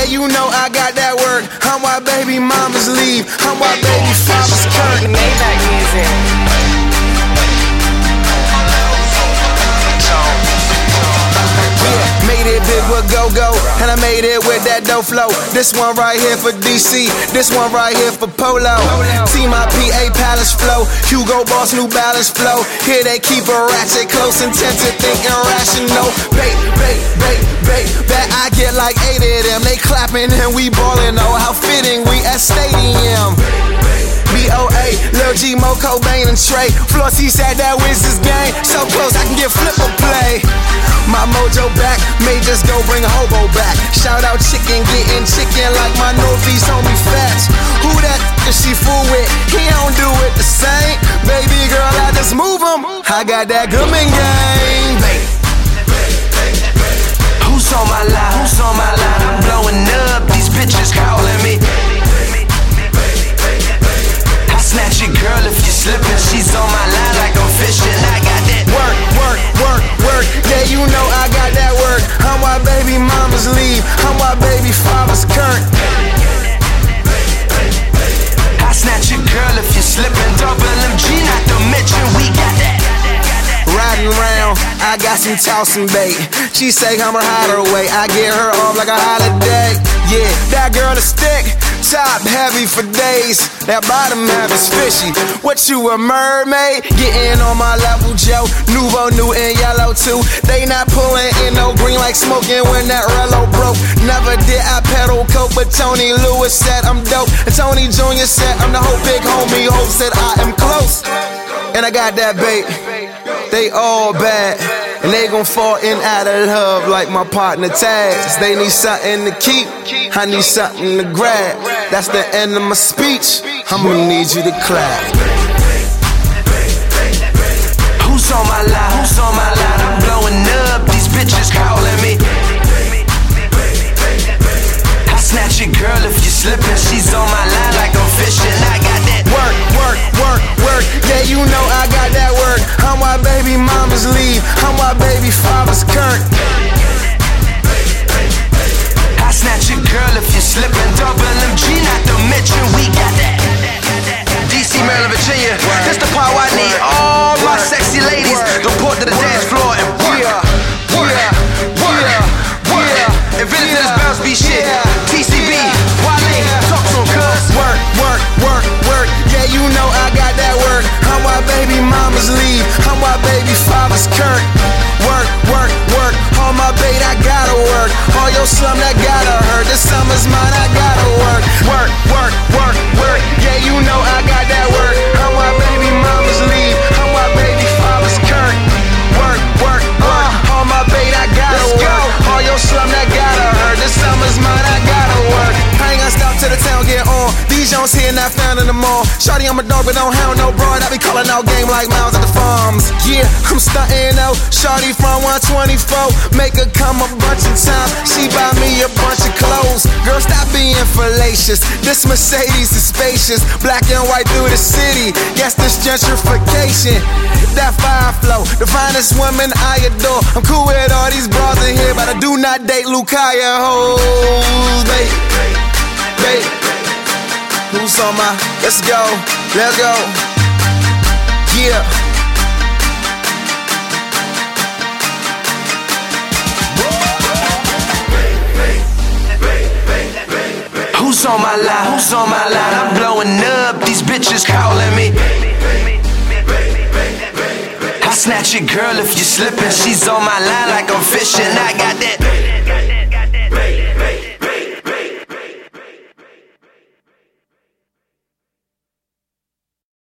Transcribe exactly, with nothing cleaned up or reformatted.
you know I got that work. I'm why baby mamas leave. I'm why baby fathers curtain. Maybach music. Made it big with go-go, and I made it with that dough flow. This one right here for D C, this one right here for Polo. Team I P A Palace flow, Hugo Boss New Balance flow. Here they keep a ratchet close, intensive, thinking rational. Bait, bait, bait, bait, that I get like eight of them. They clapping and we ballin', oh how fitting we at stadium. B O A, Lil G, Mo, Cobain, and Trey. Flossy said that wins this game, so close I can get flip or play. My mojo back, may just go bring a hobo back. Shout out chicken, getting chicken like my Northeast homie Fats. Who that is she fool with? He don't do it the same. Baby girl, I just move him. I got that Goodman game. Who's on my line? Who's on my line? I'm blowing up, these bitches calling me. I snatch your girl if you're slipping. She's on my line like I'm fishing. I got that work, work, work, work. Yeah, you know I got that work. I'm why baby mamas leave. I'm why baby fathers current. I snatch your girl if you're slipping. Double M G, not to mention we got that. Riding around, I got some tossing bait. She say I'm her hider away. I get her off like a holiday. Yeah, that girl a stick, top heavy for days. That bottom half is fishy. What you a mermaid? Getting on my level, Joe. Nouveau, new and yellow too. They not pulling in no green like smoking when that Rello broke. Never did I pedal coke, but Tony Lewis said I'm dope. And Tony Junior said I'm the whole big homie. Hope said I am close. And I got that bait. They all bad, and they gon' fall in out of love like my partner Taz. They need something to keep, I need something to grab. That's the end of my speech, I'ma need you to clap. Who's on my line? Who's on my line? I'm blowing up, these bitches calling me. I snatch your girl if you're slipping. She's on my line like I'm fishing. I got that work, work, work, work. Yeah, you know I got that work. I'm why baby mamas leave. I'm why baby fathers current. I snatch your girl if you're slipping. Double M G, not to mention we got that. D C, Maryland, Virginia. This the part where I need all my sexy ladies to report to the dance floor and work, work, work, work. If anything is bounce be shit, T C B, Wale, talk to 'em, cuz. Work, work, work, work. Yeah, you know I got that work. I'm why baby mamas leave. I'm why baby fathers current. Work, work, work. All my bait, I gotta work. All your slum, that gotta hurt. This summer's mine, I gotta work. Work, work, work, work. Yeah, you know I got that work. I'm why baby mamas leave. I'm why baby fathers current. Work, work, work. All my bait, I gotta work. All your slum, that gotta hurt. This summer's mine, I gotta work. I ain't gonna stop till the town get on. These Jones here not found in the mall. Shawty, I'm a dog, but don't hound no broad. I be calling out game like miles at the farms. Yeah, I'm stunting out. Shawty from one twenty-four. Make her come a bunch of times. She buy me a bunch of clothes. Girl, stop being fallacious. This Mercedes is spacious. Black and white through the city. Guess this gentrification. That fire flow. The finest woman I adore. I'm cool with all these bras in here, but I do not date Lucaya hoes. Babe, babe. Who's on my? Let's go, let's go. Yeah. Who's on my line? Who's on my line? I'm blowing up, these bitches calling me. I snatch your girl if you're slipping. She's on my line like I'm fishing. I got that